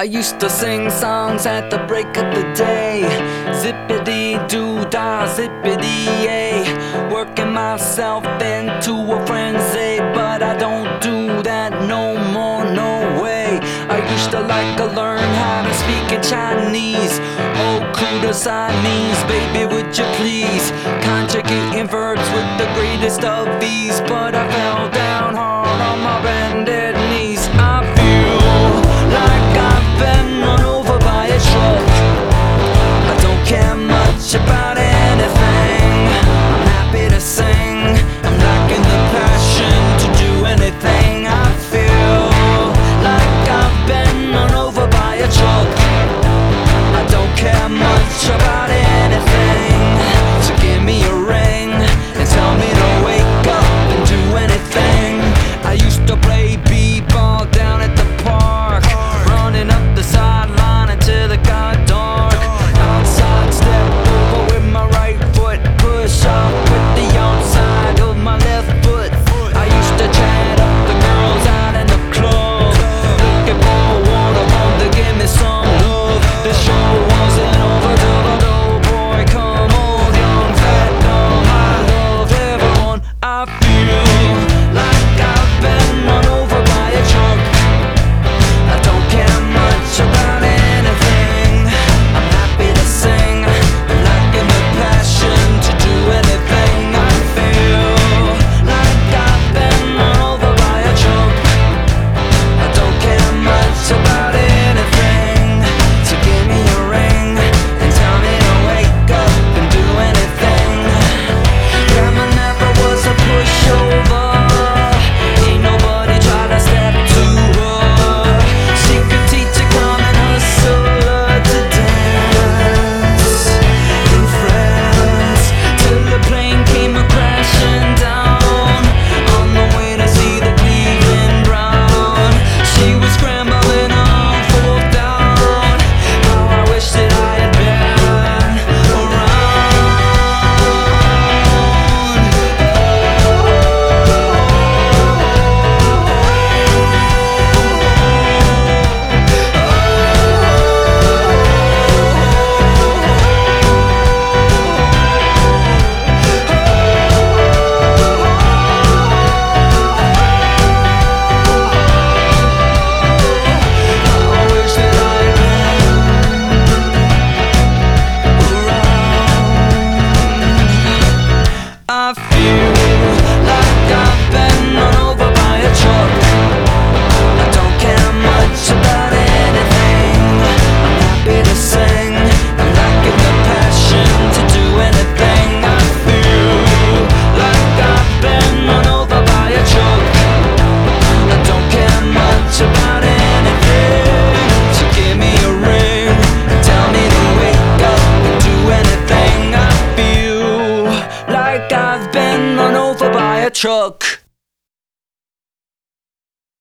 I used to sing songs at the break of the day. Zippity-doo-dah, zippity-yay, working myself into a frenzy, but I don't do that no more, no way. I used to like to learn how to speak in Chinese. Oh, kudos Siamese, baby, would you please? Conjugating verbs with the greatest of ease, but I fell down hard on my bended knees. I feel like I've been run over by a truck. I don't care much about anything. I'm happy to sing. I'm lacking the passion to do anything. I feel like I've been run over by a truck. I don't care much about anything. So give me a ring and tell me to wake up and do anything. I used to play b-ball down at the park, running up the sideline until it got dark. Outside step over with my right foot, push up with the outside of my left foot. I used to chat up the girls out in the club, looking for one of them to give me some love. The show wasn't over till the dough boy come on, young fat dumb. I love everyone. I feel like I've been run over by a truck. I don't care much about anything. I'm happy to sing. I'm lacking the passion to do anything. I feel like I've been run over by a truck. I don't care much about anything. So give me a ring and tell me to wake up and do anything. Grandma never was a pushover. Ain't nobody try to step to her. She could teach a common hustler to dance in France, till the plane came a-crashing down on the way to see the Cleveland Brown. She was scrambling on fourth down. How I wish that I had been I feel like I've been run over by a truck. I don't care much about anything. I'm happy to sing. I'm lacking the passion to do anything. I feel like I've been run over by a truck. I don't care much about anything. So give me a ring and tell me to wake up and do anything. I feel like I've been run over by a truck.